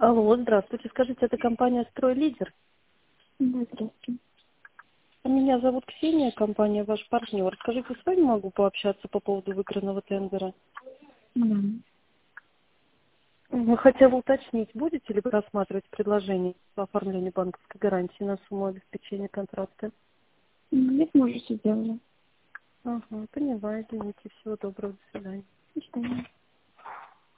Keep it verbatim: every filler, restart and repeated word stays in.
Алло, здравствуйте. Скажите, это компания «Стройлидер»? Да, здравствуйте. Меня зовут Ксения, компания «Ваш партнер». Скажите, с вами могу пообщаться по поводу выигранного тендера? Да. Ну, хотела уточнить, будете ли вы рассматривать предложение по оформлению банковской гарантии на сумму обеспечения контракта? Нет, мы уже все сделали. Ага, понимаю, извините. Всего доброго, до свидания. До свидания.